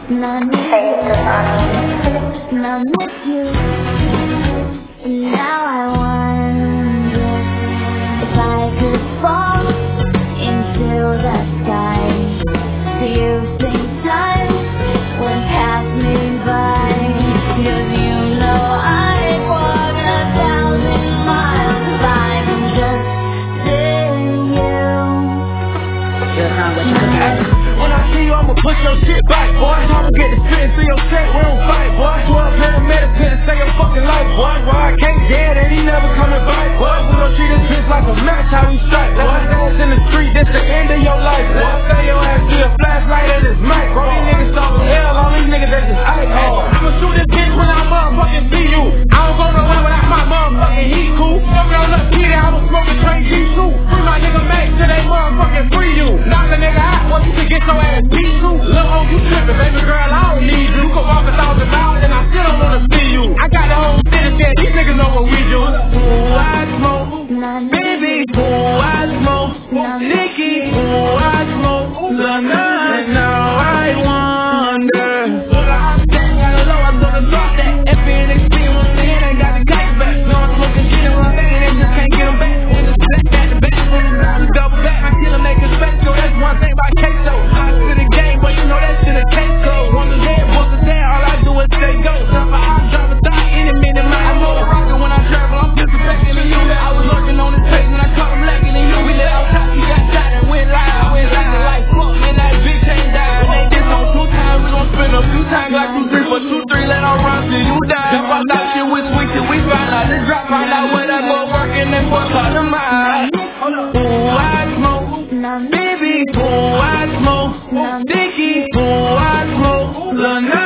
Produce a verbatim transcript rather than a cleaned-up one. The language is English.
Not miss you, not miss you. Now I wonder if I could fall into the sky. Do you think time would pass me by? Cause you know I'd walk a thousand miles if I can just see you. When I see you, I'ma push your shit back, boy. I'ma get the spit into your set, we don't fight, boy. twelve paramedics couldn't save your fucking life, boy. Why I can't dead and he never coming back, boy. We gon' treat this bitch like a match, how we strike, boy. Dance in the street, this the end of your life, boy. Say your ass be a flashlight at his mic, bro. These niggas saw some hell, all these niggas they just ice, oh. I'ma shoot this bitch when I motherfucking see you. I don't go nowhere without my motherfucking heat, cool. Smoking on the Peter, I was smoking straight G two. Free my nigga Max till they motherfucking free you. Knock a nigga out, boy, you can get your ass beat too. Lil' ho, you trippin', baby girl, I don't need you. You can walk a thousand miles and I still don't wanna see you. I got the whole city scared, these niggas know what we do. Ooh, I smoke, baby, ooh, I smoke, Nicky, ooh, I smoke, Lil' Nas, now I wonder. Well, I'm staying out of low, I'm gonna drop that. F N X P, when the hit, ain't got the guys back. No, I'm smoking shit in my bag and they just can't get them back. When it's back, back to back, when it's down to double back, I kill them, make a space, so that's one thing about queso. Hot to the game, but you know that shit a case close. One is dead, book is dead, all I do is say go. Suffer, I drop a thought any minute, man. I know the rocket when I travel, I'm disrespecting to you. I was lurking on his face when I caught him lacking in you. We let out top, he got shot and went live. I went live like fuck, man, that bitch ain't died. When they diss on two times, we gon' spin a few times like two, three, for two, three, let our run till you die. If I thought shit was sweet till we find out this drop, find out where that go working and fuck out of mine. Ooh, I smoke, baby, ooh, I smoke, Nicky, ooh, I smoke, Lil' Nas.